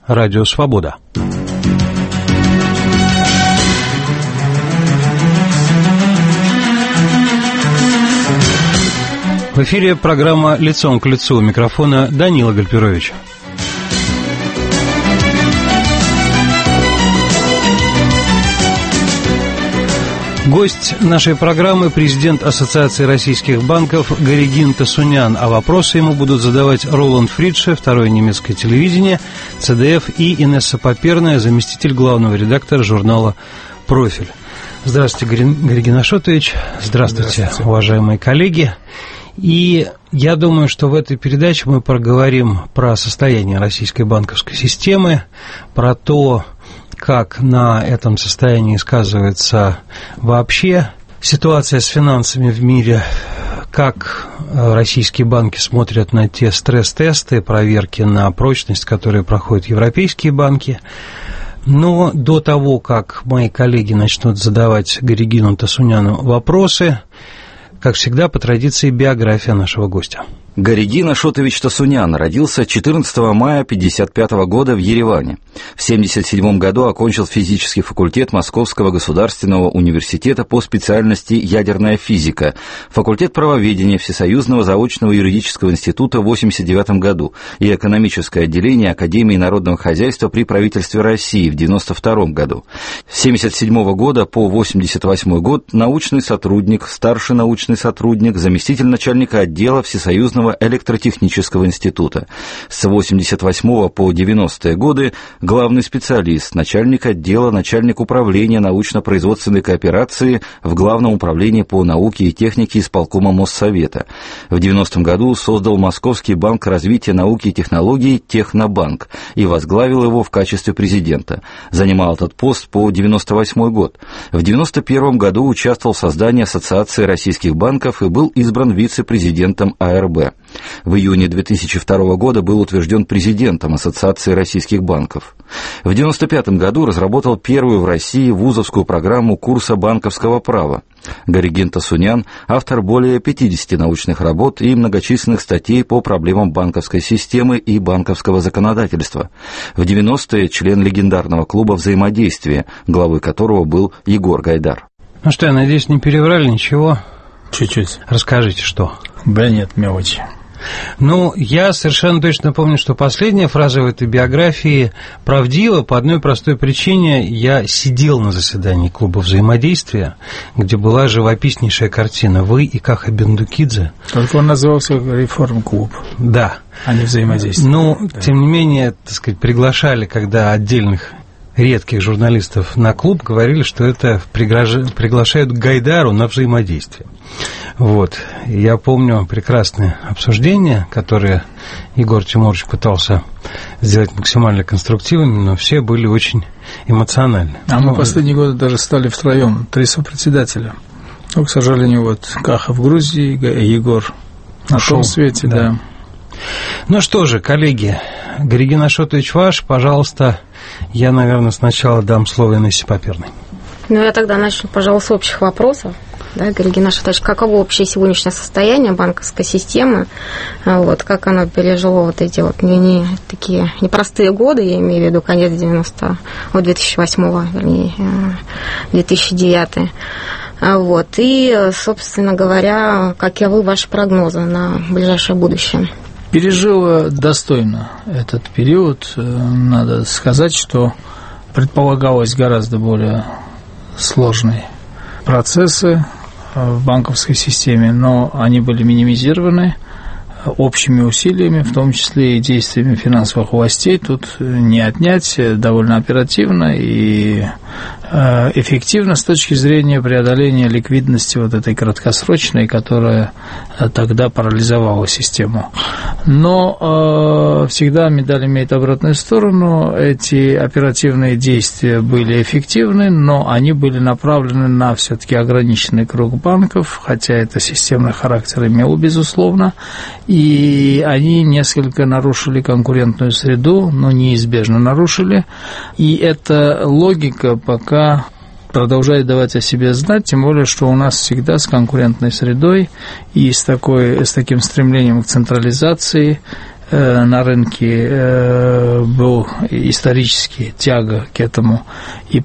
Радио Свобода. В эфире программа «Лицом к лицу». У микрофона Данила Гальперович. Гость нашей программы – президент Ассоциации российских банков Горегин Тосунян, а вопросы ему будут задавать Роланд Фридше, второе немецкое телевидение, ЦДФ, и Инесса Поперная, заместитель главного редактора журнала «Профиль». Здравствуйте, Горегин Ашотович. Здравствуйте, уважаемые коллеги. И я думаю, что в этой передаче мы поговорим про состояние российской банковской системы, про то, как на этом состоянии сказывается вообще ситуация с финансами в мире, как российские банки смотрят на те стресс-тесты, проверки на прочность, которые проходят европейские банки. Но до того, как мои коллеги начнут задавать Горегину Тосуняну вопросы, как всегда, по традиции, биография нашего гостя. Горегин Ашотович Тосунян родился 14 мая 1955 года в Ереване. В 1977 году окончил физический факультет Московского государственного университета по специальности ядерная физика, факультет правоведения Всесоюзного заочного юридического института в 1989 году и экономическое отделение Академии народного хозяйства при правительстве России в 1992 году. С 1977 года по 1988 год научный сотрудник, старший научный сотрудник, заместитель начальника отдела Всесоюзного электротехнического института. С 1988 по 90-е годы главный специалист, начальник отдела, начальник управления научно-производственной кооперации в Главном управлении по науке и технике исполкома Моссовета. В 90-м году создал Московский банк развития науки и технологий «Технобанк» и возглавил его в качестве президента. Занимал этот пост по 98 год. В 91 году участвовал в создании Ассоциации российских банков и был избран вице-президентом АРБ. В июне 2002 года был утвержден президентом Ассоциации российских банков. В 1995 году разработал первую в России вузовскую программу курса банковского права. Горегин Тосунян – автор более 50 научных работ и многочисленных статей по проблемам банковской системы и банковского законодательства. В 90-е член легендарного клуба «Взаимодействие», главой которого был Егор Гайдар. Ну что, я надеюсь, не переврали ничего? Чуть-чуть. Расскажите, что? Да нет, мелочи. Ну, я совершенно точно помню, что последняя фраза в этой биографии правдива по одной простой причине. Я сидел на заседании клуба «Взаимодействия», где была живописнейшая картина «Вы и Каха Бендукидзе». Только он назывался «Реформ-клуб». Да. А не «Взаимодействие». Ну, да. Тем не менее, так сказать, приглашали, когда отдельных редких журналистов на клуб, говорили, что это приглашают к Гайдару на взаимодействие. Вот. Я помню прекрасные обсуждения, которые Егор Тимурович пытался сделать максимально конструктивными, но все были очень эмоциональны. А мы последние годы даже стали втроем, 3 сопредседателя. Но, к сожалению, вот Каха в Грузии, Егор на том свете, да. Ну что же, коллеги, Горегин Ашотович ваш, пожалуйста. Я, наверное, сначала дам слово Инессе Поперной. Ну, я тогда начну, пожалуй, с общих вопросов. Да, Горегин Ашотович, каково общее сегодняшнее состояние банковской системы? Вот, как оно пережило вот эти вот такие непростые годы, я имею в виду конец 2008, вернее, 2009. Вот, и, собственно говоря, каковы ваши прогнозы на ближайшее будущее? Пережила достойно этот период. Надо сказать, что предполагалось гораздо более сложные процессы в банковской системе, но они были минимизированы общими усилиями, в том числе и действиями финансовых властей. Тут не отнять, довольно оперативно и эффективно с точки зрения преодоления ликвидности вот этой краткосрочной, которая тогда парализовала систему. Но всегда медаль имеет обратную сторону. Эти оперативные действия были эффективны, но они были направлены на все-таки ограниченный круг банков, хотя это системный характер имел, безусловно, и они несколько нарушили конкурентную среду, но неизбежно нарушили, и эта логика пока продолжает давать о себе знать, тем более, что у нас всегда с конкурентной средой и с таким стремлением к централизации на рынке был исторически тяга к этому. И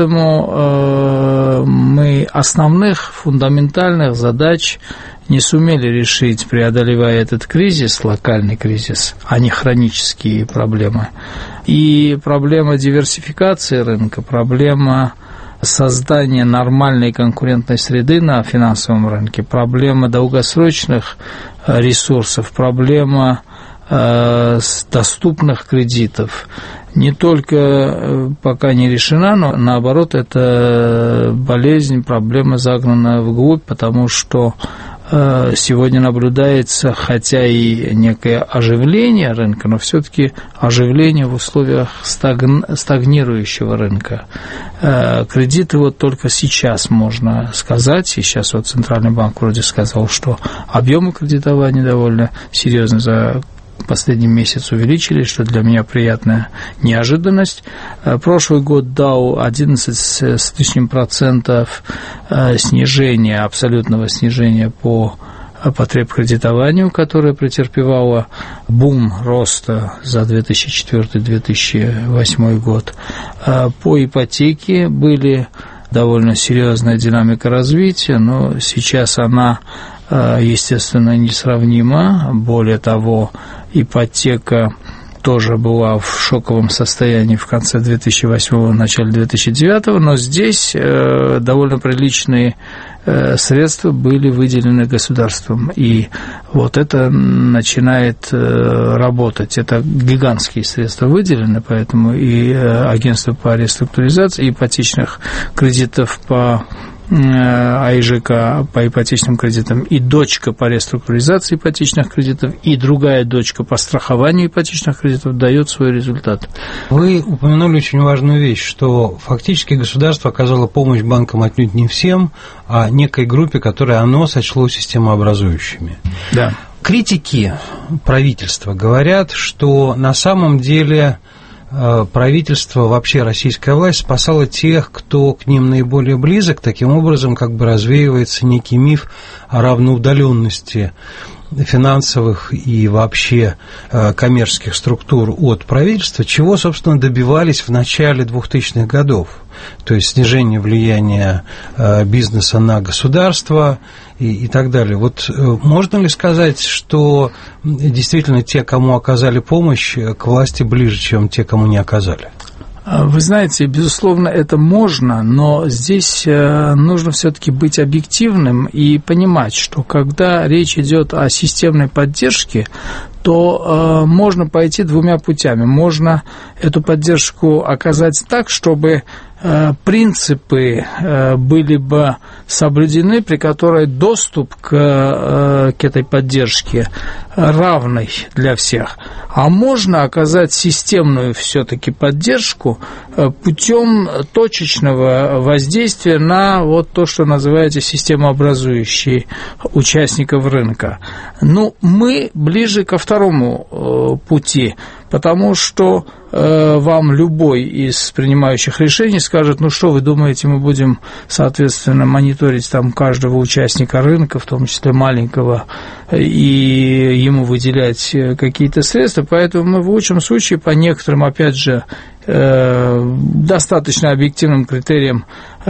поэтому мы основных фундаментальных задач не сумели решить, преодолевая этот кризис, локальный кризис, а не хронические проблемы. И проблема диверсификации рынка, проблема создания нормальной конкурентной среды на финансовом рынке, проблема долгосрочных ресурсов, проблема доступных кредитов не только пока не решена, но наоборот, это болезнь, проблема загнана вглубь, потому что сегодня наблюдается, хотя и некое оживление рынка, но все-таки оживление в условиях стагнирующего рынка. Кредиты вот только сейчас можно сказать, и сейчас вот Центральный банк вроде сказал, что объемы кредитования довольно серьезно за последний месяц увеличились, что для меня приятная неожиданность. Прошлый год дал 11 с лишним процентов снижения, абсолютного снижения по потребкредитованию, которое претерпевало бум роста за 2004-2008 год. По ипотеке были довольно серьезная динамика развития, но сейчас она, естественно, несравнима. Более того, ипотека тоже была в шоковом состоянии в конце 2008-го, начале 2009-го, но здесь довольно приличные средства были выделены государством, и вот это начинает работать. Это гигантские средства выделены, поэтому и агентство по реструктуризации ипотечных кредитов по АИЖК по ипотечным кредитам, и дочка по реструктуризации ипотечных кредитов, и другая дочка по страхованию ипотечных кредитов дает свой результат. Вы упомянули очень важную вещь, что фактически государство оказало помощь банкам отнюдь не всем, а некой группе, которую оно сочло системообразующими. Да. Критики правительства говорят, что на самом деле правительство, вообще российская власть спасала тех, кто к ним наиболее близок, таким образом как бы развеивается некий миф о равноудаленности финансовых и вообще коммерческих структур от правительства, чего, собственно, добивались в начале 2000-х годов, то есть снижение влияния бизнеса на государство и так далее. Вот можно ли сказать, что действительно те, кому оказали помощь, к власти ближе, чем те, кому не оказали? Вы знаете, безусловно, это можно, но здесь нужно все-таки быть объективным и понимать, что когда речь идет о системной поддержке, то можно пойти двумя путями. Можно эту поддержку оказать так, чтобы принципы были бы соблюдены, при которой доступ к этой поддержке равный для всех. А можно оказать системную все-таки поддержку путем точечного воздействия на вот то, что называете системообразующие участников рынка. Ну, мы ближе ко второму пути, потому что вам любой из принимающих решений скажет, ну что вы думаете, мы будем, соответственно, мониторить там каждого участника рынка, в том числе маленького, и ему выделять какие-то средства, поэтому мы в лучшем случае по некоторым, опять же, достаточно объективным критериям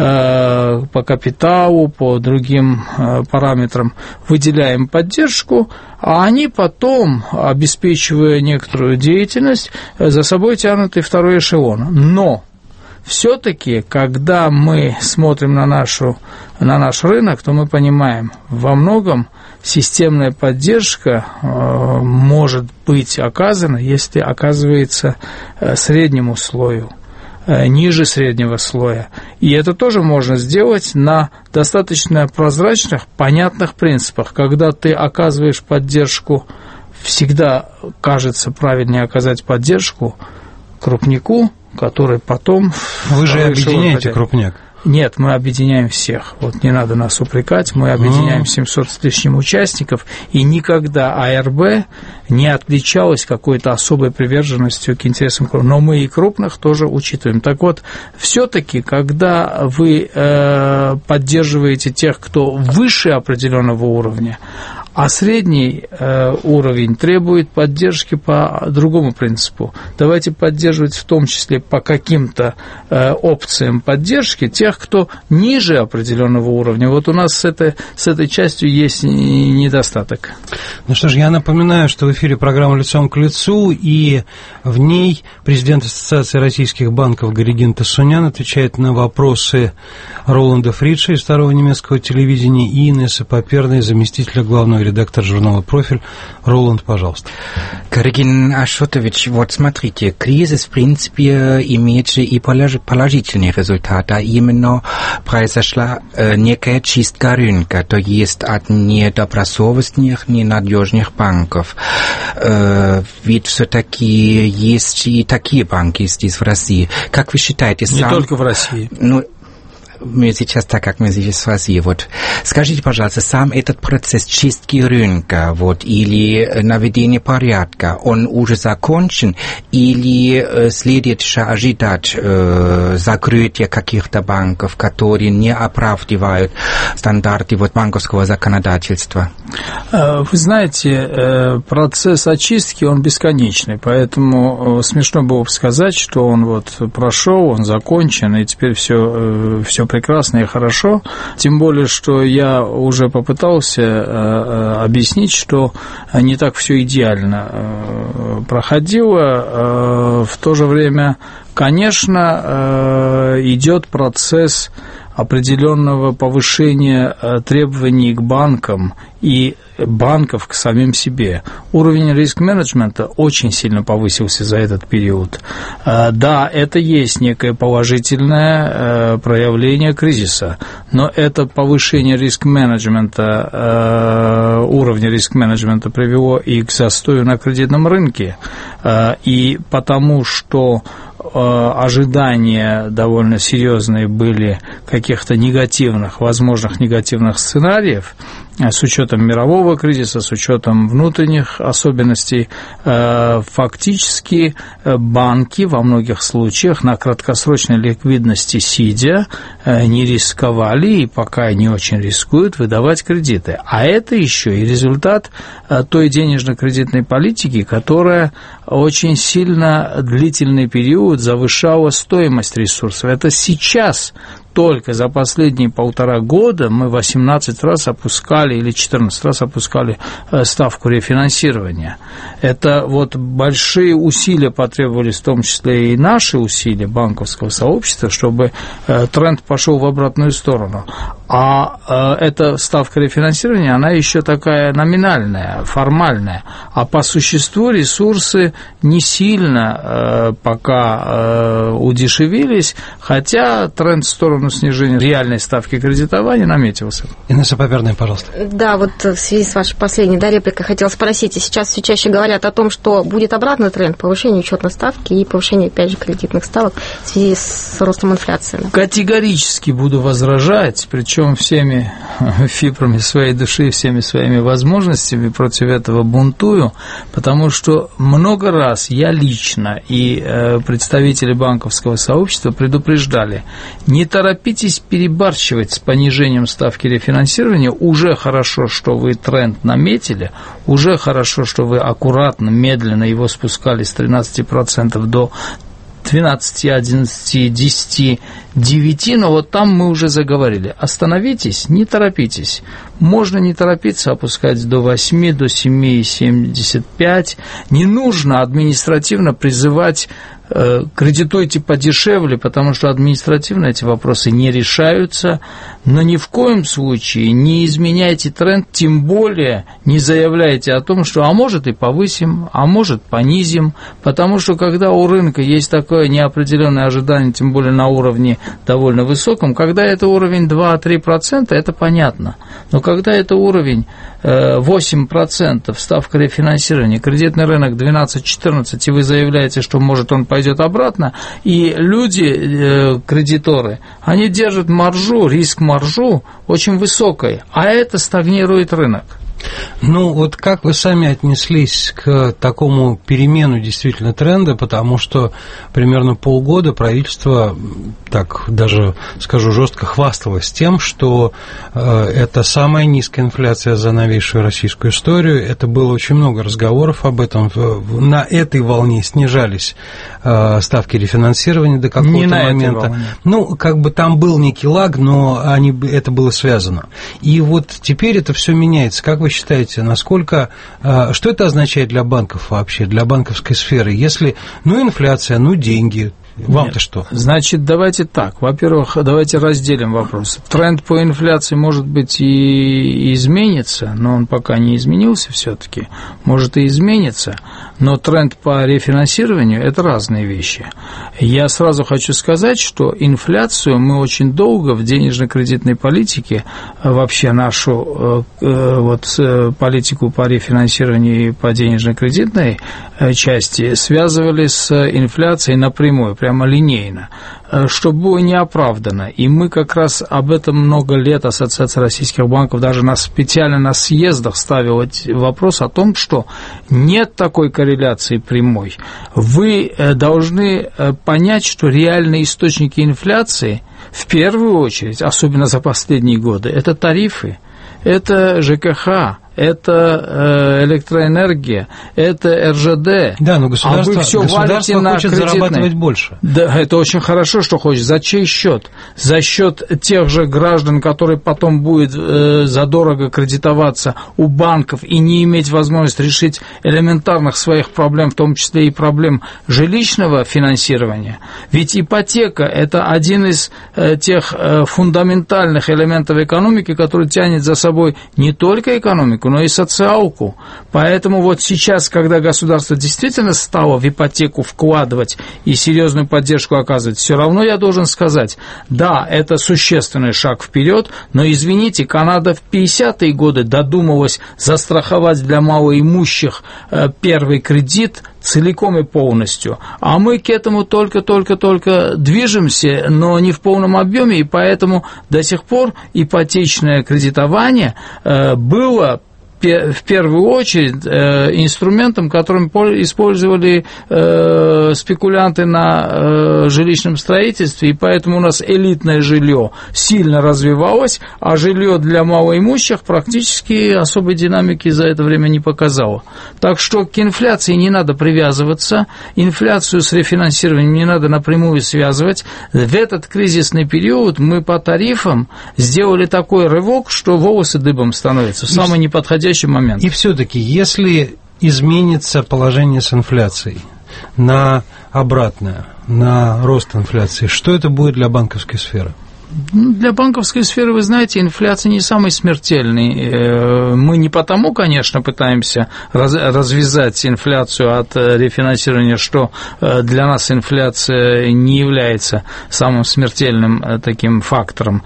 по капиталу, по другим параметрам выделяем поддержку, а они потом, обеспечивая некоторую деятельность, за собой тянут и второй эшелон. Но все-таки, когда мы смотрим на наш рынок, то мы понимаем, во многом системная поддержка может быть оказана, если оказывается среднему слою, ниже среднего слоя. И это тоже можно сделать на достаточно прозрачных, понятных принципах. Когда ты оказываешь поддержку, всегда кажется правильнее оказать поддержку крупнику, который потом... Вы же объединяете крупняк. Нет, мы объединяем всех. Вот не надо нас упрекать, мы объединяем 700 с лишним участников, и никогда АРБ не отличалась какой-то особой приверженностью к интересам крупных. Но мы и крупных тоже учитываем. Так вот, все-таки, когда вы поддерживаете тех, кто выше определенного уровня, А средний уровень требует поддержки по другому принципу. Давайте поддерживать в том числе по каким-то опциям поддержки тех, кто ниже определенного уровня. Вот у нас с этой частью есть недостаток. Ну что ж, я напоминаю, что в эфире программа «Лицом к лицу», и в ней президент Ассоциации российских банков Горегин Тосунян отвечает на вопросы Роланда Фридша из Второго немецкого телевидения и Инессы Поперной, заместителя главного редактора журнала «Профиль». Роланд, пожалуйста. Горегин Ашотович, вот смотрите, кризис, в принципе, имеет же и положительный результат, а именно произошла некая чистка рынка, то есть от недобросовестных, ненадежных банков. Ведь все-таки есть и такие банки здесь, в России. Как вы считаете, не только в России. Мы сейчас, так как мы здесь в России, вот, скажите, пожалуйста, сам этот процесс чистки рынка, вот, или наведения порядка, он уже закончен, или следует еще ожидать закрытия каких-то банков, которые не оправдывают стандарты вот банковского законодательства? Вы знаете, процесс очистки, он бесконечный, поэтому смешно было бы сказать, что он вот прошел, он закончен, и теперь все прекрасно и хорошо, тем более, что я уже попытался объяснить, что не так все идеально проходило. В то же время, конечно, идет процесс определенного повышения требований к банкам и банков к самим себе. Уровень риск-менеджмента очень сильно повысился за этот период. Да, это есть некое положительное проявление кризиса, но это повышение риск-менеджмента, уровня риск-менеджмента привело и к застою на кредитном рынке, и потому что ожидания довольно серьезные были каких-то возможных негативных сценариев, с учетом мирового кризиса, с учетом внутренних особенностей, фактически банки во многих случаях на краткосрочной ликвидности сидя не рисковали и пока не очень рискуют выдавать кредиты. А это еще и результат той денежно-кредитной политики, которая очень сильно длительный период завышала стоимость ресурсов. Это сейчас только за последние 1,5 года мы 18 раз опускали или 14 раз опускали ставку рефинансирования. Это вот большие усилия потребовались, в том числе и наши усилия банковского сообщества, чтобы тренд пошел в обратную сторону. А эта ставка рефинансирования, она еще такая номинальная, формальная. А по существу ресурсы не сильно пока удешевились, хотя тренд в сторону снижения реальной ставки кредитования наметился. Инесса Поперная, пожалуйста. Да, вот в связи с вашей последней репликой хотела спросить. Сейчас все чаще говорят о том, что будет обратный тренд повышения учетной ставки и повышения, опять же, кредитных ставок в связи с ростом инфляции. Категорически буду возражать, причем всеми фибрами своей души, всеми своими возможностями против этого бунтую, потому что много раз я лично и представители банковского сообщества предупреждали: не торопитесь перебарщивать с понижением ставки рефинансирования. Уже хорошо, что вы тренд наметили, уже хорошо, что вы аккуратно, медленно его спускали с 13% до 12, 11, 10, 9, но вот там мы уже заговорили. Остановитесь, не торопитесь. Можно не торопиться, опускать до 8, до 7,75. Не нужно административно призывать кредитуйте подешевле, потому что административно эти вопросы не решаются, но ни в коем случае не изменяйте тренд, тем более не заявляйте о том, что а может и повысим, а может понизим, потому что когда у рынка есть такое неопределенное ожидание, тем более на уровне довольно высоком, когда это уровень 2-3%, это понятно, но когда это уровень 8% ставка рефинансирования, кредитный рынок 12-14, и вы заявляете, что может он пойдет обратно, и люди, кредиторы, они держат маржу, риск-маржу очень высокой, а это стагнирует рынок. Ну, вот как вы сами отнеслись к такому перемену действительно тренда, потому что примерно полгода правительство, так даже скажу жестко, хвасталось тем, что это самая низкая инфляция за новейшую российскую историю, это было очень много разговоров об этом, на этой волне снижались ставки рефинансирования до какого-то момента. Ну, как бы там был некий лаг, но это было связано. И вот теперь это все меняется. Как вы считаете, насколько, что это означает для банков вообще, для банковской сферы? Если, инфляция, деньги, вам-то что? Значит, давайте так. Во-первых, давайте разделим вопрос. Тренд по инфляции, может быть, и изменится, но он пока не изменился все-таки. Может, и изменится, но тренд по рефинансированию – это разные вещи. Я сразу хочу сказать, что инфляцию мы очень долго в денежно-кредитной политике, вообще нашу политику по рефинансированию и по денежно-кредитной части связывали с инфляцией напрямую, прямо линейно, что было неоправданно. И мы как раз об этом много лет, Ассоциация российских банков даже специально на съездах ставила вопрос о том, что нет такой корреляции прямой. Вы должны понять, что реальные источники инфляции, в первую очередь, особенно за последние годы, это тарифы, это ЖКХ, это электроэнергия, это РЖД. Да, но государство хочет зарабатывать больше. Да, это очень хорошо, что хочет. За чей счет? За счет тех же граждан, которые потом будут задорого кредитоваться у банков и не иметь возможности решить элементарных своих проблем, в том числе и проблем жилищного финансирования. Ведь ипотека – это один из тех фундаментальных элементов экономики, который тянет за собой не только экономику, но и социалку. Поэтому вот сейчас, когда государство действительно стало в ипотеку вкладывать и серьезную поддержку оказывать, все равно я должен сказать, да, это существенный шаг вперед, но, извините, Канада в 50-е годы додумалась застраховать для малоимущих первый кредит целиком и полностью, а мы к этому только движемся, но не в полном объеме, и поэтому до сих пор ипотечное кредитование было в первую очередь инструментом, которым использовали спекулянты на жилищном строительстве, и поэтому у нас элитное жилье сильно развивалось, а жилье для малоимущих практически особой динамики за это время не показало. Так что к инфляции не надо привязываться, инфляцию с рефинансированием не надо напрямую связывать. В этот кризисный период мы по тарифам сделали такой рывок, что волосы дыбом становятся в самый неподходящий момент. И все-таки, если изменится положение с инфляцией на обратное, на рост инфляции, что это будет для банковской сферы? Для банковской сферы, вы знаете, инфляция не самый смертельный. Мы не потому, конечно, пытаемся развязать инфляцию от рефинансирования, что для нас инфляция не является самым смертельным таким фактором,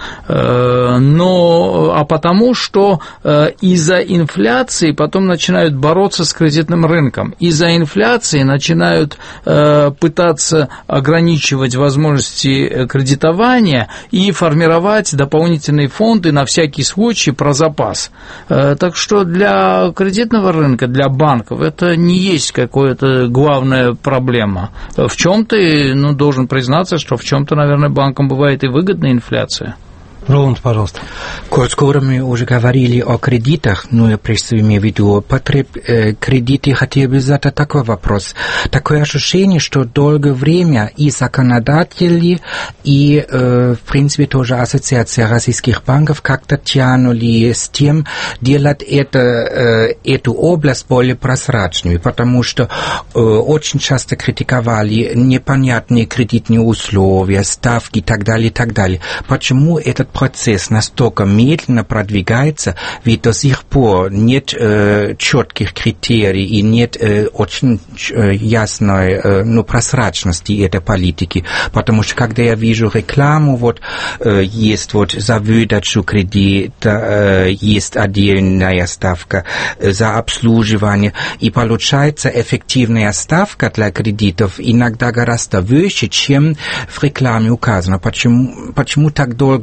а потому, что из-за инфляции потом начинают бороться с кредитным рынком. Из-за инфляции начинают пытаться ограничивать возможности кредитования и формировать дополнительные фонды на всякий случай про запас. Так что для кредитного рынка, для банков это не есть какая-то главная проблема. В чем-то, должен признаться, что в чем-то, наверное, банкам бывает и выгодная инфляция. Роланд, пожалуйста. Коль скоро мы уже говорили о кредитах, я прежде имею в виду кредиты, хотел бы задать такой вопрос. Такое ощущение, что долгое время и законодатели, и, в принципе, тоже Ассоциация российских банков как-то тянули с тем, делать эту область более прозрачной, потому что очень часто критиковали непонятные кредитные условия, ставки и так далее, и так далее. Почему этот процесс настолько медленно продвигается, ведь до сих пор нет четких критериев и нет очень ясной прозрачности этой политики, потому что когда я вижу рекламу, есть за выдачу кредита, есть отдельная ставка за обслуживание, и получается эффективная ставка для кредитов иногда гораздо выше, чем в рекламе указано. Почему так долго длится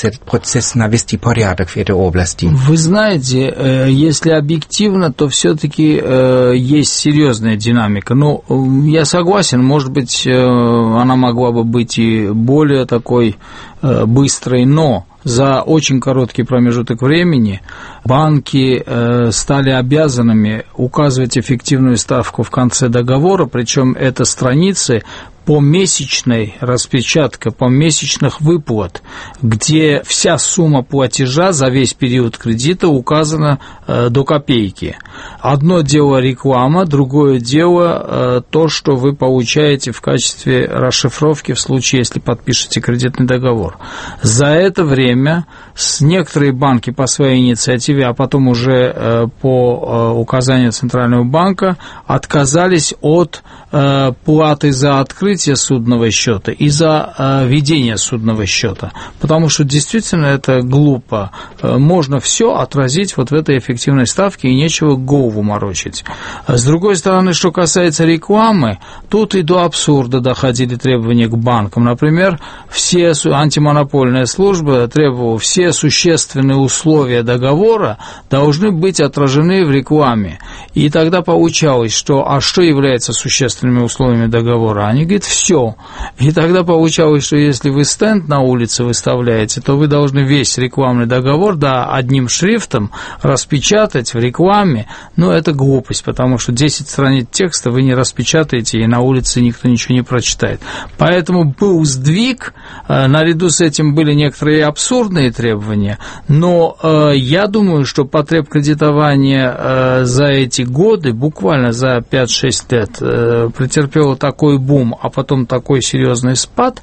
этот процесс навести порядок в этой области? Вы знаете, если объективно, то все-таки есть серьезная динамика. Ну, я согласен, может быть, она могла бы быть и более такой быстрой, но за очень короткий промежуток времени банки стали обязанными указывать эффективную ставку в конце договора, причем это страницы помесячной распечатка, помесячных выплат, где вся сумма платежа за весь период кредита указана до копейки. Одно дело реклама, другое дело то, что вы получаете в качестве расшифровки в случае, если подпишете кредитный договор. За это время некоторые банки по своей инициативе, а потом уже по указанию Центрального банка отказались от платы за открытие судного счета и за ведение судного счета, потому что действительно это глупо. Можно все отразить вот в этой эффективной ставке и нечего голову морочить. С другой стороны, что касается рекламы, тут и до абсурда доходили требования к банкам. Например, все антимонопольная служба требовала, все существенные условия договора должны быть отражены в рекламе. И тогда получалось, что что является существенными условиями договора? Они говорят, все. И тогда получалось, что если вы стенд на улице выставляете, то вы должны весь рекламный договор, да, одним шрифтом распечатать в рекламе. Но это глупость, потому что 10 страниц текста вы не распечатаете, и на улице никто ничего не прочитает. Поэтому был сдвиг, наряду с этим были некоторые абсурдные требования, но я думаю, что потребкредитование за эти годы, буквально за 5-6 лет, претерпело такой бум, а потом такой серьезный спад,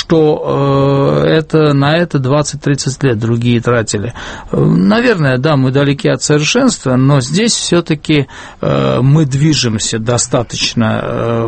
что на это 20-30 лет другие тратили. Наверное, да, мы далеки от совершенства, но здесь все-таки мы движемся достаточно,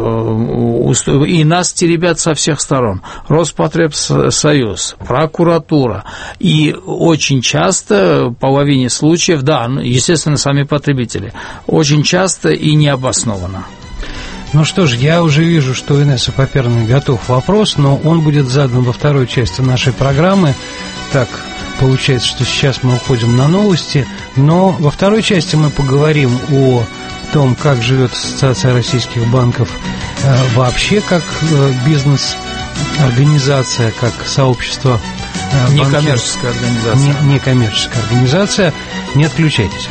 и нас теребят со всех сторон. Роспотребсоюз, прокуратура, и очень часто, в половине случаев, да, естественно, сами потребители, очень часто и необоснованно. Ну что ж, я уже вижу, что у Инессы Поперной готов вопрос, но он будет задан во второй части нашей программы. Так, получается, что сейчас мы уходим на новости, но во второй части мы поговорим о том, как живет Ассоциация российских банков вообще, как бизнес-организация, как сообщество. Некоммерческая организация. Некоммерческая организация. Не отключайтесь.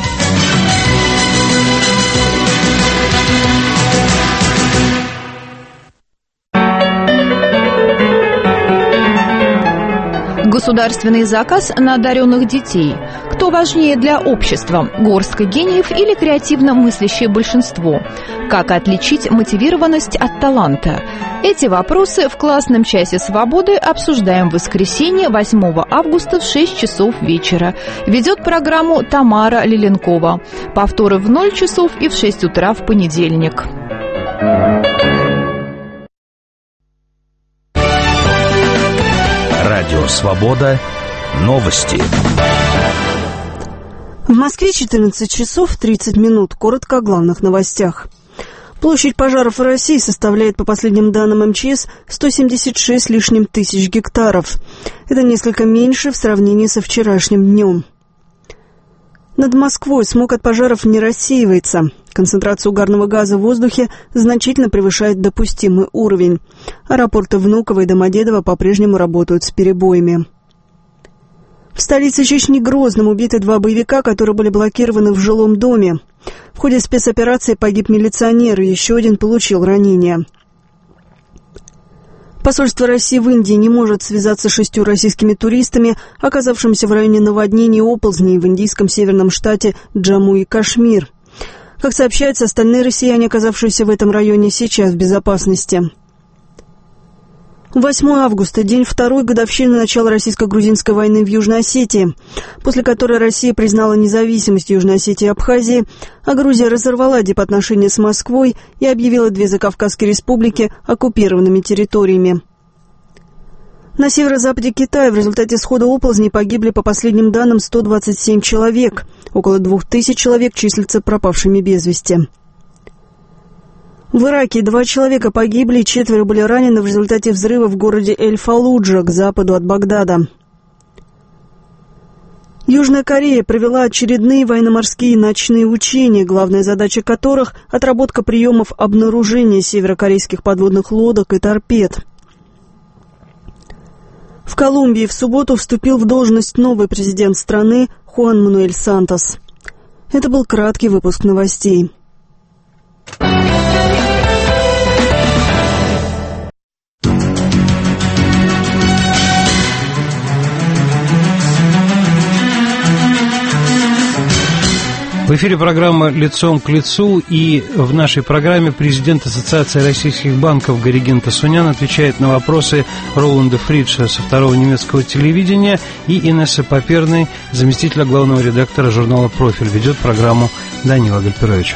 Государственный заказ на одаренных детей. Кто важнее для общества, горстка гениев или креативно мыслящее большинство? Как отличить мотивированность от таланта? Эти вопросы в классном часе свободы обсуждаем в воскресенье, 8 августа в 6 часов вечера. Ведет программу Тамара Лиленкова. Повторы в 0 часов и в 6 утра в понедельник. Радио «Свобода». Новости. В Москве 14 часов 30 минут. Коротко о главных новостях. Площадь пожаров в России составляет, по последним данным МЧС, 176 с лишним тысяч гектаров. Это несколько меньше в сравнении со вчерашним днем. Над Москвой смог от пожаров не рассеивается. Концентрация угарного газа в воздухе значительно превышает допустимый уровень. Аэропорты Внуково и Домодедово по-прежнему работают с перебоями. В столице Чечни Грозном убиты 2 боевика, которые были блокированы в жилом доме. В ходе спецоперации погиб милиционер, и еще один получил ранение. Посольство России в Индии не может связаться с 6 российскими туристами, оказавшимися в районе наводнений и оползней в индийском северном штате Джамму и Кашмир. Как сообщается, остальные россияне, оказавшиеся в этом районе, сейчас в безопасности. 8 августа – день второй годовщины начала российско-грузинской войны в Южной Осетии, после которой Россия признала независимость Южной Осетии и Абхазии, а Грузия разорвала дипотношения с Москвой и объявила 2 закавказские республики оккупированными территориями. На северо-западе Китая в результате схода оползней погибли, по последним данным, 127 человек. Около 2000 человек числятся пропавшими без вести. В Ираке 2 человека погибли и 4 были ранены в результате взрыва в городе Эль-Фаллуджа к западу от Багдада. Южная Корея провела очередные военно-морские ночные учения, главная задача которых – отработка приемов обнаружения северокорейских подводных лодок и торпед. В Колумбии в субботу вступил в должность новый президент страны Хуан Мануэль Сантос. Это был краткий выпуск новостей. В эфире программа «Лицом к лицу», и в нашей программе президент Ассоциации российских банков Горегин Тосунян отвечает на вопросы Роланда Фридша со второго немецкого телевидения и Инессы Поперной, заместителя главного редактора журнала «Профиль». Ведет программу Данила Гальперович.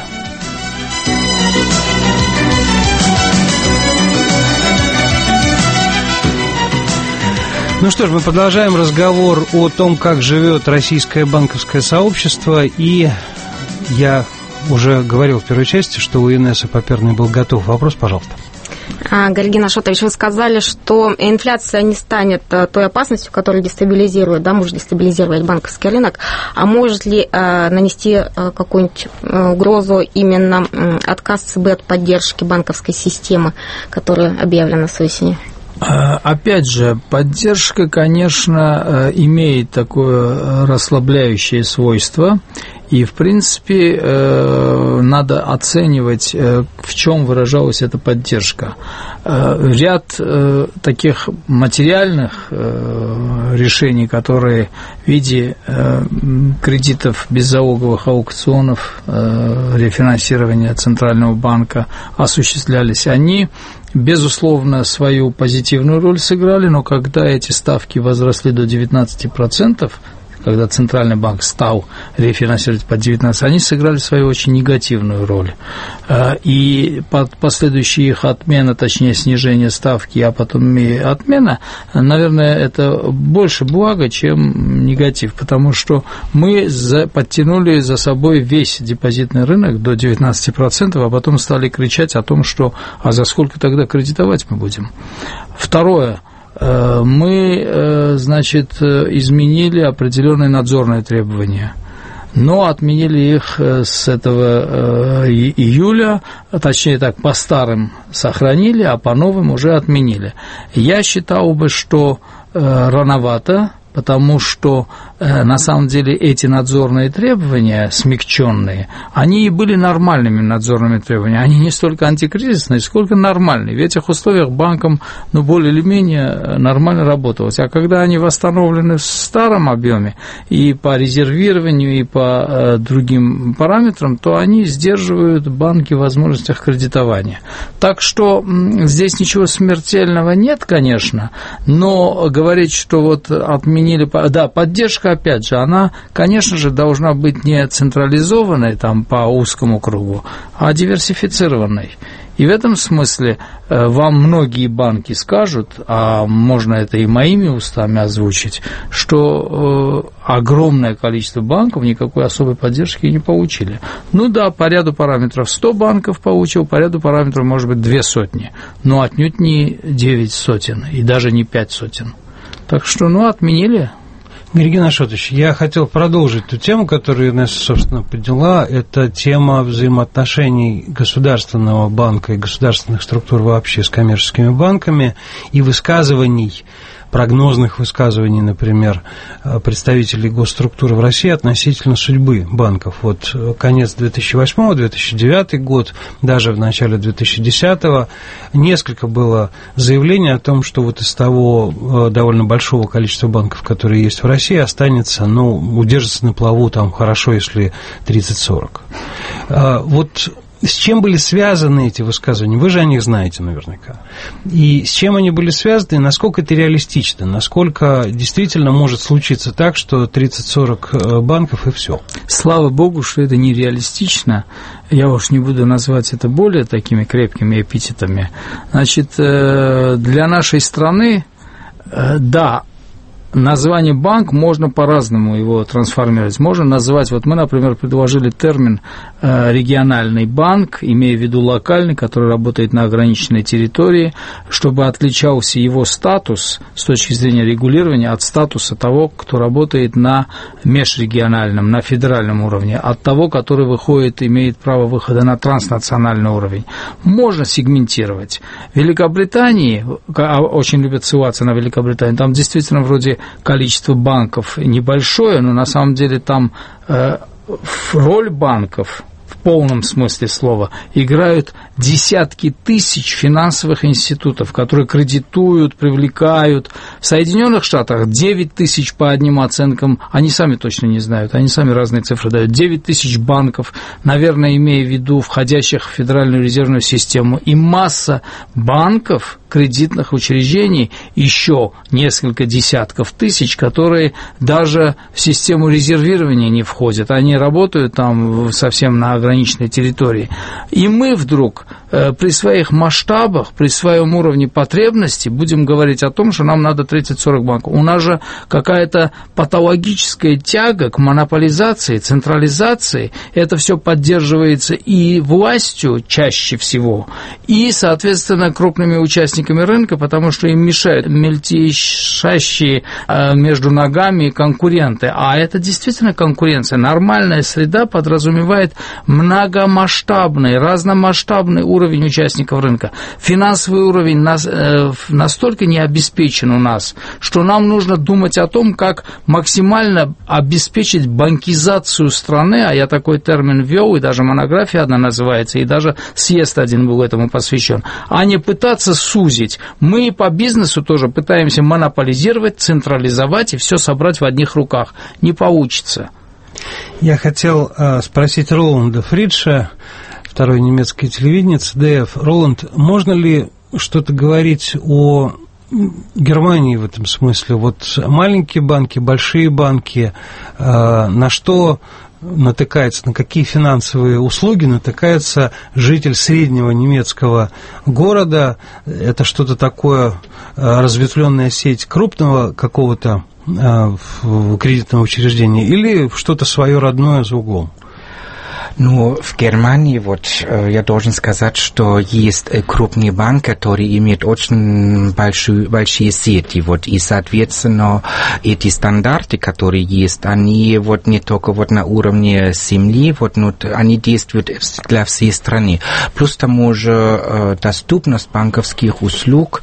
Ну что ж, мы продолжаем разговор о том, как живет российское банковское сообщество, и я уже говорил в первой части, что у Инессы Поперной был готов вопрос, пожалуйста. Горегин Ашотович, вы сказали, что инфляция не станет той опасностью, которая дестабилизирует, да, может дестабилизировать банковский рынок, а может ли нанести какую-нибудь угрозу именно отказ ЦБ от поддержки банковской системы, которая объявлена с осени? Опять же, поддержка, конечно, имеет такое расслабляющее свойство, и, в принципе, надо оценивать, в чем выражалась эта поддержка. Ряд таких материальных решений, которые в виде кредитов беззалоговых аукционов, рефинансирования Центрального банка осуществлялись, они, безусловно, свою позитивную роль сыграли, но когда эти ставки возросли до 19%, когда Центральный банк стал рефинансировать под 19%, они сыграли свою очень негативную роль. И последующая их отмена, точнее снижение ставки, а потом и отмена, наверное, это больше блага, чем негатив, потому что мы подтянули за собой весь депозитный рынок до 19%, а потом стали кричать о том, что «а за сколько тогда кредитовать мы будем?». Второе. Мы, значит, изменили определенные надзорные требования, но отменили их с этого июля, точнее так, по старым сохранили, а по новым уже отменили. Я считал бы, что рановато, потому что на самом деле эти надзорные требования, смягченные, они и были нормальными надзорными требованиями. Они не столько антикризисные, сколько нормальные. В этих условиях банкам более или менее нормально работалось. А когда они восстановлены в старом объеме и по резервированию, и по другим параметрам, то они сдерживают банки в возможностях кредитования. Так что здесь ничего смертельного нет, конечно, но говорить, что вот отменили... Да, поддержка, опять же, она, конечно же, должна быть не централизованной там, по узкому кругу, а диверсифицированной. И в этом смысле вам многие банки скажут, а можно это и моими устами озвучить, что огромное количество банков никакой особой поддержки не получили. Ну да, по ряду параметров 100 банков получил, по ряду параметров, может быть, 200, но отнюдь не 9 сотен и даже не 5 сотен. Так что, отменили. Горегин Ашотович, я хотел продолжить ту тему, которую Инесса, собственно, подняла. Это тема взаимоотношений государственного банка и государственных структур вообще с коммерческими банками и высказываний, прогнозных высказываний, например, представителей госструктуры в России относительно судьбы банков. Вот конец 2008-2009 год, даже в начале 2010-го, несколько было заявлений о том, что вот из того довольно большого количества банков, которые есть в России, останется, удержится на плаву там хорошо, если 30-40. Вот с чем были связаны эти высказывания? Вы же о них знаете наверняка. И с чем они были связаны, насколько это реалистично, насколько действительно может случиться так, что 30-40 банков и все. Слава богу, что это нереалистично. Я уж не буду назвать это более такими крепкими эпитетами. Значит, для нашей страны, да, название банк можно по-разному его трансформировать. Можно назвать, вот мы, например, предложили термин региональный банк, имея в виду локальный, который работает на ограниченной территории, чтобы отличался его статус с точки зрения регулирования от статуса того, кто работает на межрегиональном, на федеральном уровне, от того, который выходит, имеет право выхода на транснациональный уровень. Можно сегментировать. В Великобритании, очень любят ссылаться на Великобританию, там действительно вроде количество банков небольшое, но на самом деле там роль банков в полном смысле слова играют десятки тысяч финансовых институтов, которые кредитуют, привлекают. В Соединенных Штатах 9 тысяч по одним оценкам, они сами точно не знают, они сами разные цифры дают, 9 тысяч банков, наверное, имея в виду входящих в Федеральную резервную систему, и масса банков, кредитных учреждений, еще несколько десятков тысяч, которые даже в систему резервирования не входят, они работают там совсем на ограниченной территории. И мы вдруг при своих масштабах, при своем уровне потребностей будем говорить о том, что нам надо 30-40 банков. У нас же какая-то патологическая тяга к монополизации, централизации. Это все поддерживается и властью чаще всего, и, соответственно, крупными участниками рынка, потому что им мешают мельтешащие между ногами конкуренты. А это действительно конкуренция. Нормальная среда подразумевает многомасштабный, разномасштабный уровень участников рынка. Финансовый уровень настолько не обеспечен у нас, что нам нужно думать о том, как максимально обеспечить банкизацию страны, а я такой термин ввел, и даже монография одна называется, и даже съезд один был этому посвящен, а не пытаться сузить. Мы по бизнесу тоже пытаемся монополизировать, централизовать и все собрать в одних руках. Не получится. Я хотел спросить Роланда Фридша, второе немецкое телевидение, ЦДФ. Роланд, можно ли что-то говорить о Германии в этом смысле? Вот маленькие банки, большие банки, на что натыкается, на какие финансовые услуги натыкается житель среднего немецкого города? Это что-то такое, разветвленная сеть крупного какого-то кредитного учреждения или что-то свое родное за углом? Ну, в Германии, вот, я должен сказать, что есть крупный банк, который имеет очень большие сети, вот, и, соответственно, эти стандарты, которые есть, они, вот, не только, вот, на уровне земли, вот, но они действуют для всей страны. Плюс к тому же доступность банковских услуг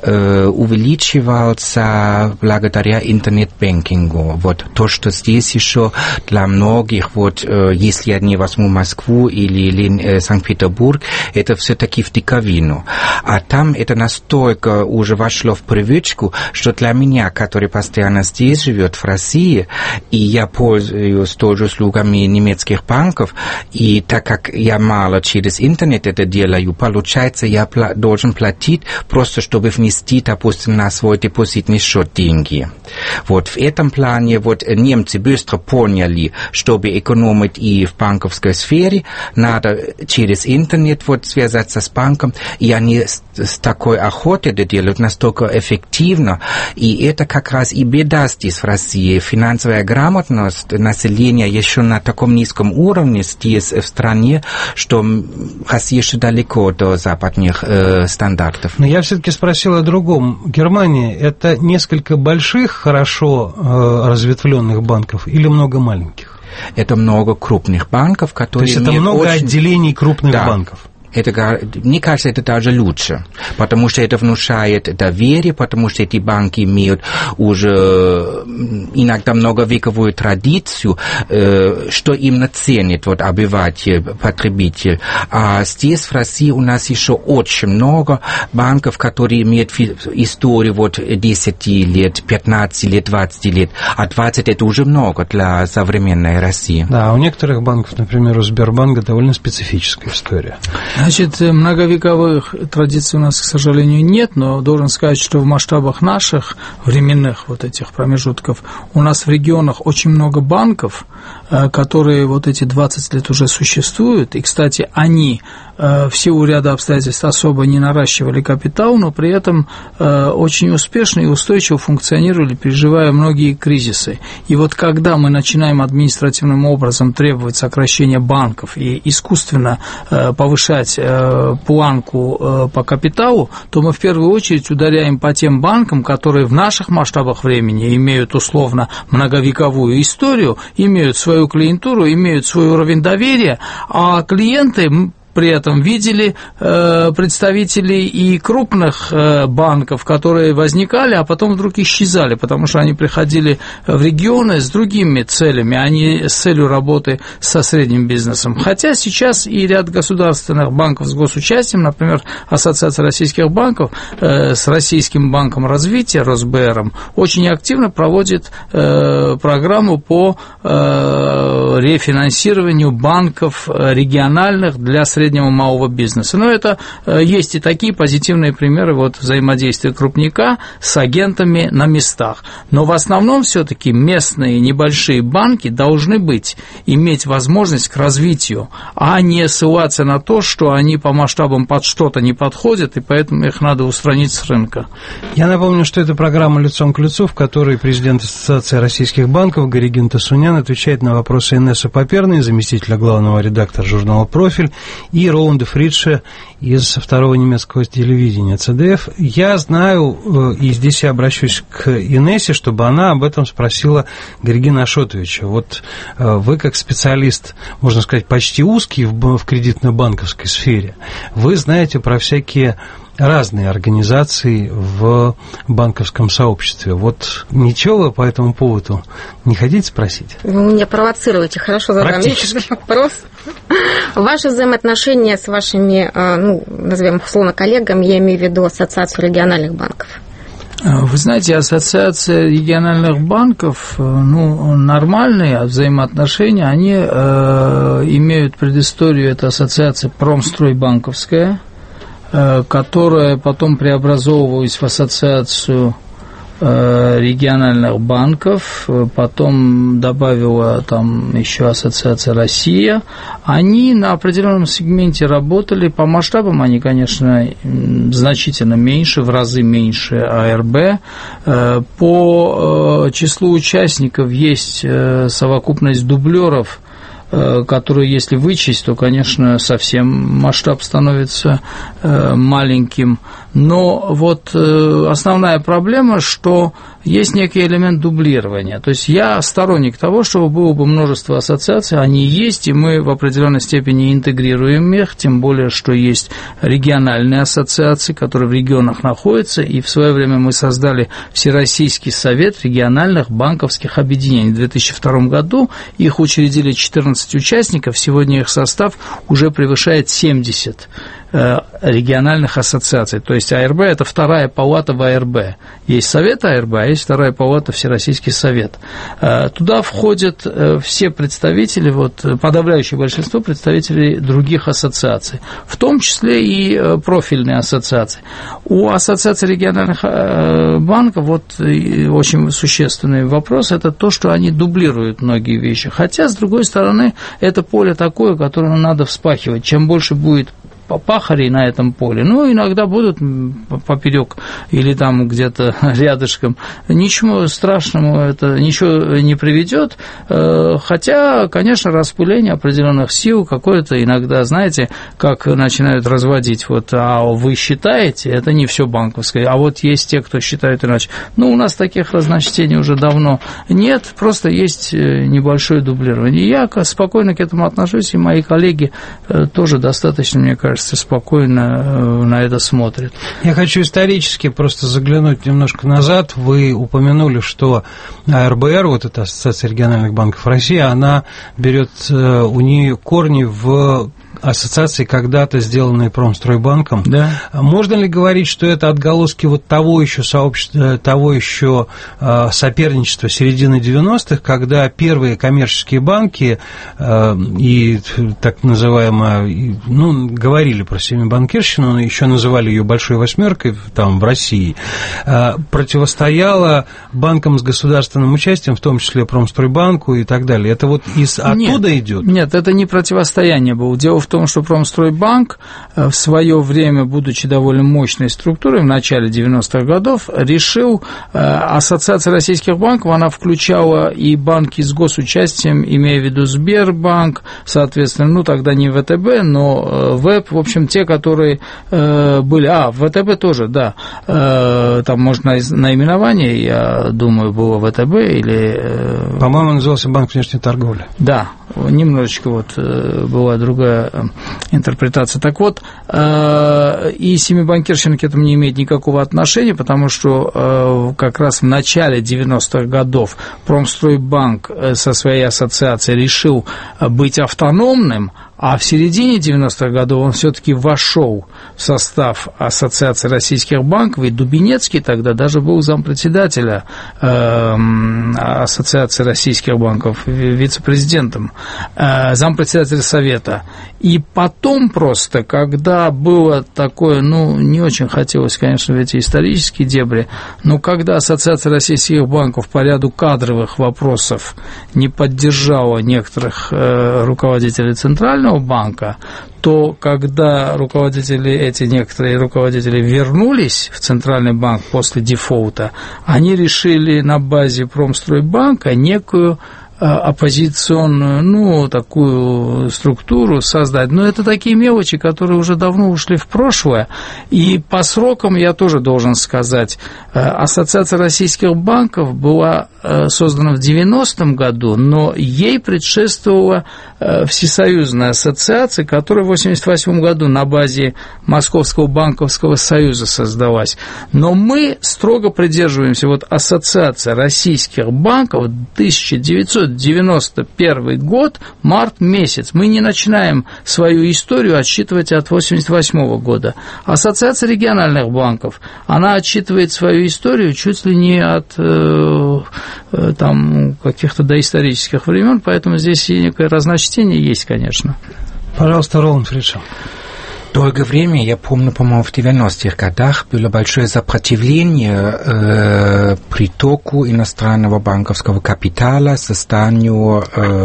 увеличивается благодаря интернет-бэнкингу. Вот, то, что здесь еще для многих, вот, если они возьму Москву или Санкт-Петербург, это все-таки в диковину. А там это настолько уже вошло в привычку, что для меня, который постоянно здесь живет, в России, и я пользуюсь тоже услугами немецких банков, и так как я мало через интернет это делаю, получается, я должен платить просто, чтобы внести, допустим, на свой депозитный счет деньги. Вот в этом плане вот немцы быстро поняли, чтобы экономить и в банковской сфере, надо через интернет вот связаться с банком, и они с такой охотой это делают настолько эффективно, и это как раз и беда здесь в России. Финансовая грамотность населения еще на таком низком уровне здесь в стране, что Россия еще далеко до западных стандартов. Но я все-таки спросил о другом. Германия – это несколько больших, хорошо разветвленных банков или много маленьких? Это много крупных банков, которые... То есть это много отделений крупных банков? Это, мне кажется, это даже лучше, потому что это внушает доверие, потому что эти банки имеют уже иногда многовековую традицию, что именно ценит вот обыватель, потребитель. А здесь, в России, у нас еще очень много банков, которые имеют историю вот 10 лет, 15 лет, 20 лет, а 20 это уже много для современной России. Да, у некоторых банков, например, у Сбербанка довольно специфическая история. Значит, многовековых традиций у нас, к сожалению, нет, но должен сказать, что в масштабах наших временных вот этих промежутков у нас в регионах очень много банков, которые вот эти 20 лет уже существуют, и, кстати, они в силу ряда обстоятельств особо не наращивали капитал, но при этом очень успешно и устойчиво функционировали, переживая многие кризисы. И вот когда мы начинаем административным образом требовать сокращения банков и искусственно повышать планку по капиталу, то мы в первую очередь ударяем по тем банкам, которые в наших масштабах времени имеют условно многовековую историю, имеют свою клиентуру, имеют свой уровень доверия, а клиенты при этом видели представителей и крупных банков, которые возникали, а потом вдруг исчезали, потому что они приходили в регионы с другими целями, а не с целью работы со средним бизнесом. Хотя сейчас и ряд государственных банков с госучастием, например, Ассоциация российских банков с Российским банком развития, Росбром, очень активно проводит программу по рефинансированию банков региональных для среднего малого бизнеса. Но это есть и такие позитивные примеры взаимодействия крупника с агентами на местах. Но в основном все-таки местные небольшие банки должны иметь возможность к развитию, а не ссылаться на то, что они по масштабам под что-то не подходят, и поэтому их надо устранить с рынка. Я напомню, что это программа «Лицом к лицу», в которой президент Ассоциации российских банков Горегин Тосунян отвечает на вопросы Инессы Поперной, заместителя главного редактора журнала «Профиль», и Роланда Фридше из второго немецкого телевидения ЦДФ. Я знаю, и здесь я обращусь к Инессе, чтобы она об этом спросила Горегина Ашотовича. Вот вы, как специалист, можно сказать, почти узкий в кредитно-банковской сфере, вы знаете про всякие разные организации в банковском сообществе. Вот ничего вы по этому поводу не хотите спросить? Вы меня провоцируете. Хорошо, задам вопрос. Ваши взаимоотношения с вашими, назовем их условно, коллегами, я имею в виду Ассоциацию региональных банков? Вы знаете, Ассоциация региональных банков, нормальные взаимоотношения, они имеют предысторию, это ассоциация Промстройбанковская, которая потом преобразовывалась в ассоциацию региональных банков, потом добавила там еще Ассоциация Россия. Они на определенном сегменте работали, по масштабам они, конечно, значительно меньше, в разы меньше АРБ. По числу участников есть совокупность дублеров, которую, если вычесть, то, конечно, совсем масштаб становится маленьким. Но основная проблема, что есть некий элемент дублирования. То есть я сторонник того, чтобы было бы множество ассоциаций, они есть, и мы в определенной степени интегрируем их, тем более, что есть региональные ассоциации, которые в регионах находятся, и в свое время мы создали Всероссийский совет региональных банковских объединений. В 2002 году их учредили 14 участников, сегодня их состав уже превышает 70 региональных ассоциаций. То есть АРБ – это вторая палата в АРБ. Есть совет АРБ, а есть вторая палата Всероссийский совет. Туда входят все представители, подавляющее большинство представителей других ассоциаций, в том числе и профильные ассоциации. У Ассоциации региональных банков очень существенный вопрос – это то, что они дублируют многие вещи. Хотя, с другой стороны, это поле такое, которое надо вспахивать. Чем больше будет пахарей на этом поле, иногда будут поперек или там где-то рядышком. Ничего страшного это ничего не приведет, хотя, конечно, распыление определенных сил какое-то иногда, знаете, как начинают разводить, а вы считаете, это не все банковское, а есть те, кто считают иначе. У нас таких разночтений уже давно нет, просто есть небольшое дублирование. Я спокойно к этому отношусь, и мои коллеги тоже достаточно, мне кажется, спокойно на это смотрят. Я хочу исторически просто заглянуть немножко назад. Вы упомянули, что АРБР, эта Ассоциация региональных банков России, она берет у нее корни в ассоциации, когда-то сделанные Промстройбанком. Да. Можно ли говорить, что это отголоски того еще сообщества, того еще соперничества середины 90-х, когда первые коммерческие банки и так называемые, говорили про семибанкирщину, но еще называли ее большой восьмеркой в России, противостояла банкам с государственным участием, в том числе Промстройбанку и так далее. Это оттуда идет? Нет, это не противостояние было. Дело в том, что Промстройбанк в свое время, будучи довольно мощной структурой, в начале 90-х годов, решил, Ассоциация российских банков, она включала и банки с госучастием, имея в виду Сбербанк, соответственно, тогда не ВТБ, но ВЭБ, в общем, те, которые были... ВТБ тоже, да, там, может, наименование, я думаю, было ВТБ или... По-моему, назывался Банк внешней торговли. Да, немножечко вот была другая интерпретация. Так вот, и семибанкирщина к этому не имеет никакого отношения, потому что как раз в начале 90-х годов Промстройбанк со своей ассоциацией решил быть автономным, а в середине 90-х годов он все-таки вошел в состав Ассоциации российских банков, и Дубинецкий тогда даже был зампредседателя Ассоциации российских банков, вице-президентом, зампредседателя Совета. И потом просто, когда было такое, не очень хотелось, конечно, в эти исторические дебри, но когда Ассоциация российских банков по ряду кадровых вопросов не поддержала некоторых руководителей Центрального банка, то когда некоторые руководители вернулись в Центральный банк после дефолта, они решили на базе Промстройбанка некую оппозиционную, такую структуру создать. Но это такие мелочи, которые уже давно ушли в прошлое. И по срокам я тоже должен сказать, Ассоциация российских банков была создана в 90-м году, но ей предшествовала Всесоюзная ассоциация, которая в 88 году на базе Московского банковского союза создалась. Но мы строго придерживаемся Ассоциация российских банков 1991 год, март месяц. Мы не начинаем свою историю отсчитывать от 88 года. Ассоциация региональных банков, она отсчитывает свою историю чуть ли не от каких-то доисторических времен, поэтому здесь и некое разночтение есть, конечно. Пожалуйста, Роланд Фридшев. Долгое время, я помню, по-моему, в 90-х годах было большое сопротивление притоку иностранного банковского капитала, созданию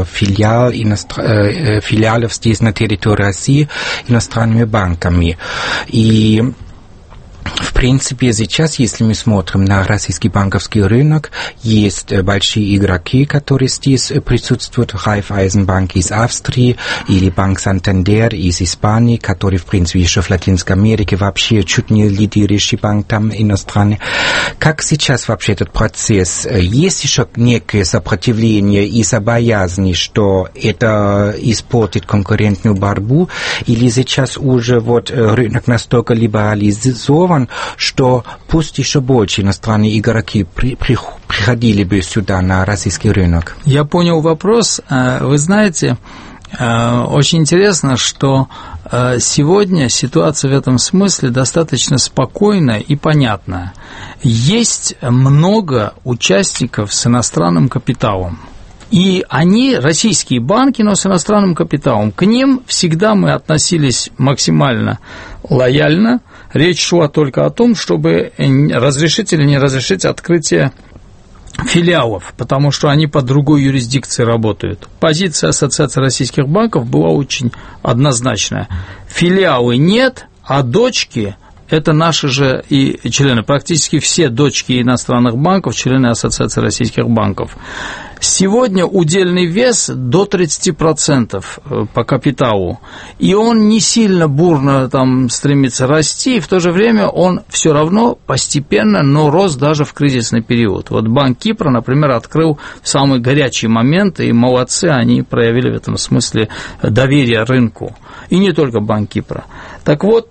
филиалов здесь на территории России иностранными банками. И в принципе, сейчас, если мы смотрим на российский банковский рынок, есть большие игроки, которые здесь присутствуют, Raiffeisenbank из Австрии или Банк Сантандер из Испании, который, в принципе, еще в Латинской Америке вообще чуть не лидирующий банк там иностранный. Как сейчас вообще этот процесс? Есть еще некое сопротивление из-за боязни, что это испортит конкурентную борьбу, или сейчас уже рынок настолько либерализован, что пусть еще больше иностранные игроки приходили бы сюда, на российский рынок? Я понял вопрос. Вы знаете, очень интересно, что сегодня ситуация в этом смысле достаточно спокойная и понятная. Есть много участников с иностранным капиталом. И они, российские банки, но с иностранным капиталом. К ним всегда мы относились максимально лояльно. Речь шла только о том, чтобы разрешить или не разрешить открытие филиалов, потому что они под другой юрисдикцией работают. Позиция Ассоциации российских банков была очень однозначная. Филиалы нет, а дочки – это наши же и члены. Практически все дочки иностранных банков – члены Ассоциации российских банков. Сегодня удельный вес до 30% по капиталу, и он не сильно бурно там стремится расти, и в то же время он все равно постепенно, но рос даже в кризисный период. Банк Кипра, например, открыл в самый горячий момент, и молодцы, они проявили в этом смысле доверие рынку, и не только Банк Кипра. Так вот,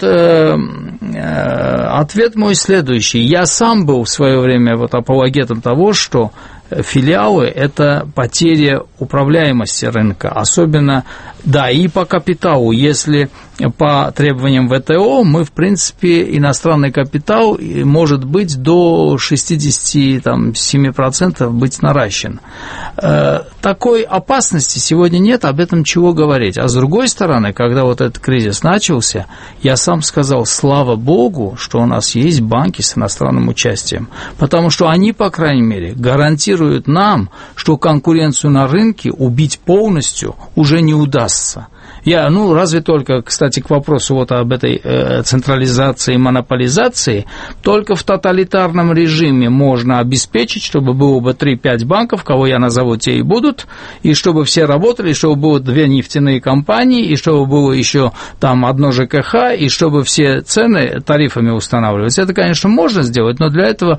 ответ мой следующий. Я сам был в свое время апологетом того, что филиалы – это потеря управляемости рынка, особенно, да, и по капиталу. Если по требованиям ВТО мы, в принципе, иностранный капитал может быть до 67% быть наращен. Такой опасности сегодня нет, об этом чего говорить. А с другой стороны, когда этот кризис начался, я сам сказал, слава богу, что у нас есть банки с иностранным участием, потому что они, по крайней мере, гарантируют нам, что конкуренцию на рынке убить полностью уже не удастся. Разве только, кстати, к вопросу вот об этой централизации, монополизации, только в тоталитарном режиме можно обеспечить, чтобы было бы 3-5 банков, кого я назову, те и будут, и чтобы все работали, и чтобы было 2 нефтяные компании, и чтобы было еще там одно ЖКХ, и чтобы все цены тарифами устанавливать. Это, конечно, можно сделать, но для этого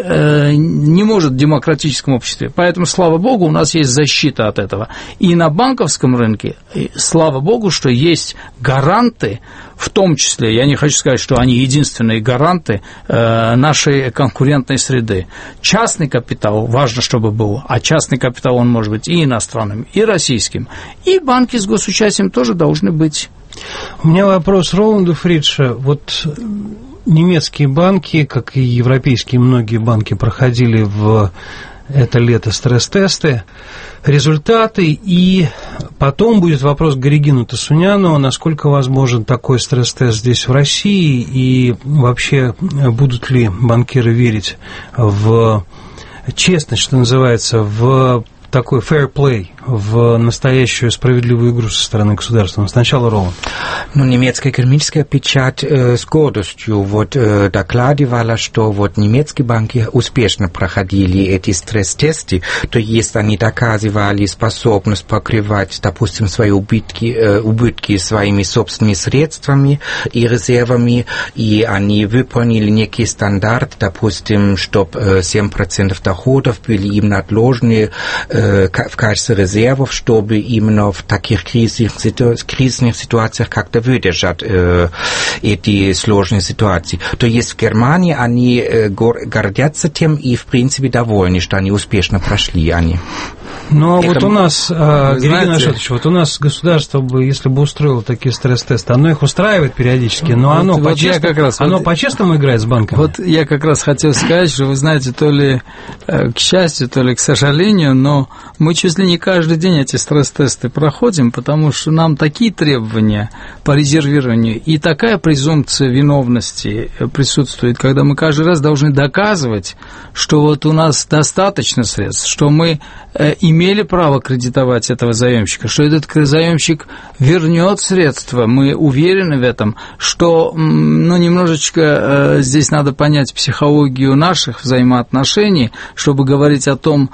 не может в демократическом обществе. Поэтому, слава богу, у нас есть защита от этого. И на банковском рынке, слава богу, что есть гаранты, в том числе, я не хочу сказать, что они единственные гаранты нашей конкурентной среды. Частный капитал, важно, чтобы был, а частный капитал, он может быть и иностранным, и российским, и банки с госучастием тоже должны быть. У меня вопрос Роланду Фридше. Вот немецкие банки, как и европейские многие банки, проходили в это лето стресс-тесты, результаты, и потом будет вопрос к Горегину Тасуняну, насколько возможен такой стресс-тест здесь в России, и вообще будут ли банкиры верить в честность, что называется, в такой fair play, в настоящую справедливую игру со стороны государства. Сначала Роланд. Немецкая экономическая печать с гордостью докладывала, что немецкие банки успешно проходили эти стресс-тесты, то есть они доказывали способность покрывать, допустим, свои убытки своими собственными средствами и резервами, и они выполнили некий стандарт, допустим, чтобы 7% доходов были именно отложены в качестве резервов, чтобы именно в таких кризисных ситуациях как-то выдержать эти сложные ситуации. То есть в Германии они гордятся тем и, в принципе, довольны, что они успешно прошли. Ну, а вот у нас, Горегин Ашотович, вот у нас государство бы, если бы устроило такие стресс-тесты, оно их устраивает периодически, но оно по-честному играет с банками. Вот я как раз хотел сказать, что, вы знаете, то ли к счастью, то ли к сожалению, но мы чуть ли не каждый день эти стресс-тесты проходим, потому что нам такие требования по резервированию и такая презумпция виновности присутствует, когда мы каждый раз должны доказывать, что вот у нас достаточно средств, что мы имели право кредитовать этого заемщика, что этот заемщик вернет средства, мы уверены в этом, что немножечко здесь надо понять психологию наших взаимоотношений, чтобы говорить о том,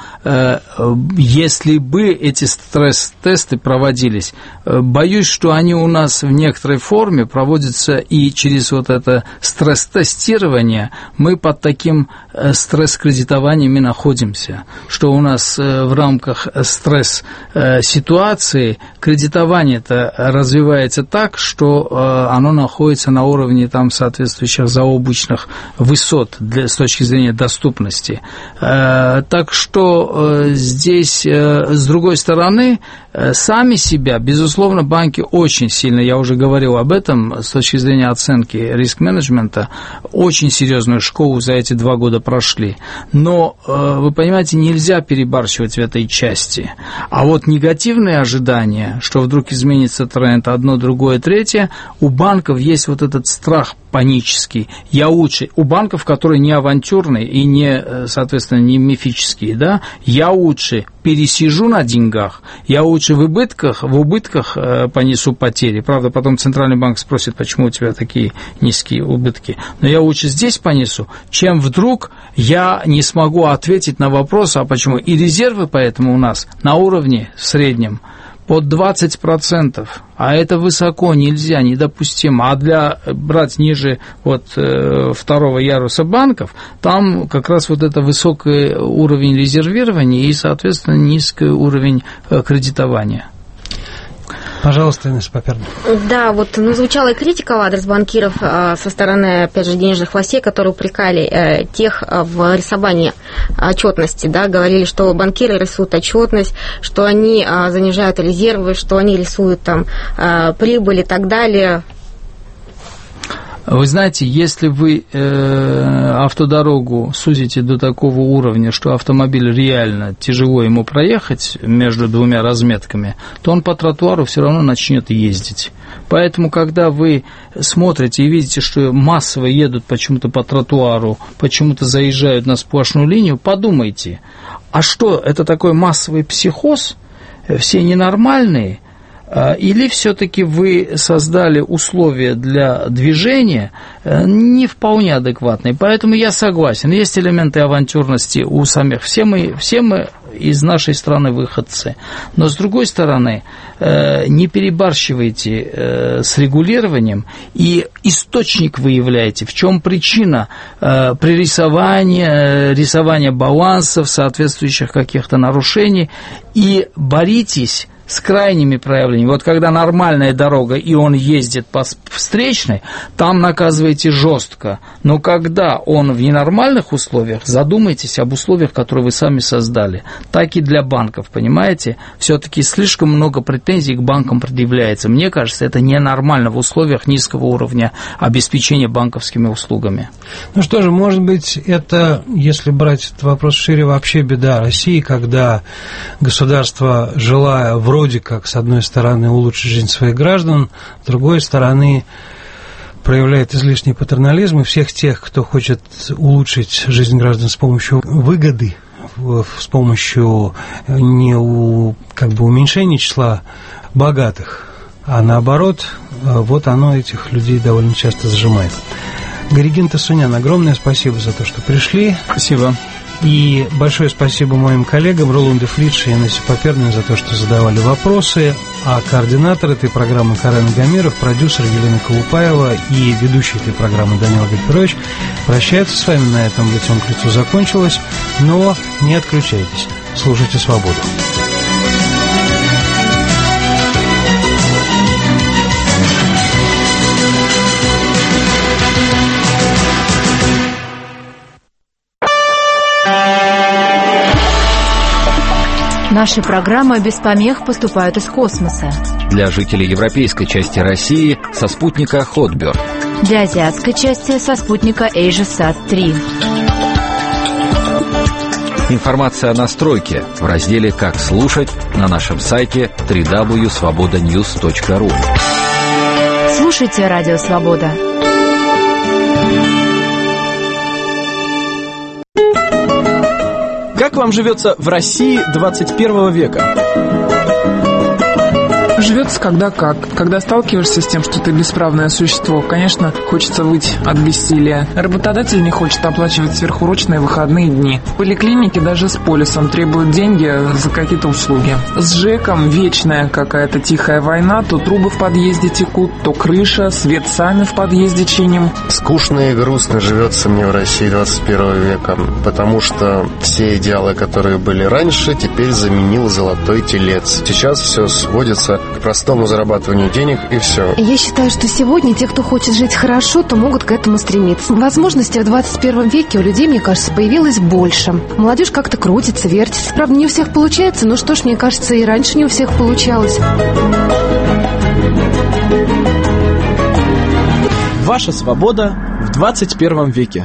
если бы эти стресс-тесты проводились, боюсь, что они у нас в некоторой форме проводятся, и через вот это стресс-тестирование мы под таким стресс-кредитованиями находимся, что у нас в рамках стресс-ситуации кредитование-то развивается так, что оно находится на уровне там соответствующих заоблачных высот с точки зрения доступности. Так что здесь, с другой стороны, сами себя, безусловно, банки очень сильно, я уже говорил об этом, с точки зрения оценки риск-менеджмента, очень серьезную школу за эти 2 года прошли. Но, вы понимаете, нельзя перебарщивать в этой части. А вот негативные ожидания, что вдруг изменится тренд, одно, другое, третье, у банков есть вот этот страх панический. Я лучше. У банков, которые не авантюрные и не, соответственно, не мифические, да, я лучше пересижу на деньгах, я лучше в убытках понесу потери. Правда, потом Центральный банк спросит, почему у тебя такие низкие убытки. Но я лучше здесь понесу, чем вдруг я не смогу ответить на вопрос, а почему. И резервы поэтому у нас на уровне в среднем под 20%, а это высоко, нельзя, недопустимо. А для брать ниже второго яруса банков, там как раз вот это высокий уровень резервирования и, соответственно, низкий уровень кредитования. Пожалуйста, Инесса Попярна. Да, звучала и критика в адрес банкиров со стороны, опять же, денежных властей, которые упрекали тех в рисовании отчетности, да, говорили, что банкиры рисуют отчетность, что они занижают резервы, что они рисуют там прибыль и так далее. Вы знаете, если вы автодорогу сузите до такого уровня, что автомобиль реально тяжело ему проехать между 2 разметками, то он по тротуару все равно начнет ездить. Поэтому, когда вы смотрите и видите, что массово едут почему-то по тротуару, почему-то заезжают на сплошную линию, подумайте, а что, это такой массовый психоз? Все ненормальные? Или все-таки вы создали условия для движения не вполне адекватные? Поэтому я согласен, есть элементы авантюрности у самих. Все мы из нашей страны выходцы. Но, с другой стороны, не перебарщивайте с регулированием, и источник выявляйте, в чем причина рисования балансов, соответствующих каких-то нарушений, и боритесь с крайними проявлениями. Вот когда нормальная дорога, и он ездит по встречной, там наказываете жестко. Но когда он в ненормальных условиях, задумайтесь об условиях, которые вы сами создали. Так и для банков, понимаете? Все-таки слишком много претензий к банкам предъявляется. Мне кажется, это ненормально в условиях низкого уровня обеспечения банковскими услугами. Ну что же, может быть, это, если брать этот вопрос шире, вообще беда России, когда государство, желая вроде как, с одной стороны, улучшить жизнь своих граждан, с другой стороны, проявляет излишний патернализм, и всех тех, кто хочет улучшить жизнь граждан с помощью выгоды, с помощью не уменьшения числа богатых, а наоборот, вот оно этих людей довольно часто зажимает. Горегин Тосунян, огромное спасибо за то, что пришли. Спасибо. И большое спасибо моим коллегам Роланду Фридше и Инессе Поперной за то, что задавали вопросы. А координатор этой программы Карен Гамиров, продюсер Елена Колупаева и ведущий этой программы Данил Гальперович прощаются с вами. На этом «Лицом к лицу» закончилось. Но не отключайтесь. Слушайте «Свободу». Наши программы без помех поступают из космоса. Для жителей европейской части России со спутника Hotbird. Для азиатской части со спутника AsiaSat-3. Информация о настройке в разделе «Как слушать» на нашем сайте www.svobodanews.ru. Слушайте Радио Свобода. Как вам живется в России 21 века? Живется когда сталкиваешься с тем, что ты бесправное существо, конечно, хочется выть от бессилия. Работодатель не хочет оплачивать сверхурочные выходные дни. В поликлинике даже с полисом требуют деньги за какие-то услуги. С ЖЭКом вечная какая-то тихая война. То трубы в подъезде текут, то крыша, свет сами в подъезде чиним. Скучно и грустно живется мне в России 21 века, потому что все идеалы, которые были раньше, теперь заменил золотой телец. Сейчас все сводится к простому зарабатыванию денег, и все. Я считаю, что сегодня те, кто хочет жить хорошо, то могут к этому стремиться. Возможностей в 21 веке у людей, мне кажется, появилось больше. Молодежь как-то крутится, вертится. Правда, не у всех получается, но что ж, мне кажется, и раньше не у всех получалось. Ваша свобода в 21 веке.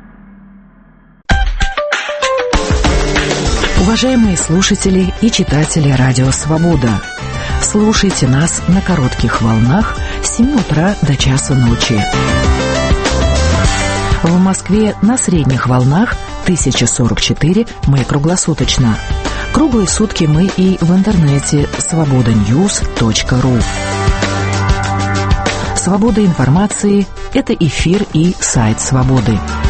Уважаемые слушатели и читатели Радио Свобода, слушайте нас на коротких волнах с 7 утра до часу ночи. В Москве на средних волнах 1044 мы круглосуточно. Круглые сутки мы и в интернете svobodanews.ru. Свобода информации – это эфир и сайт Свободы.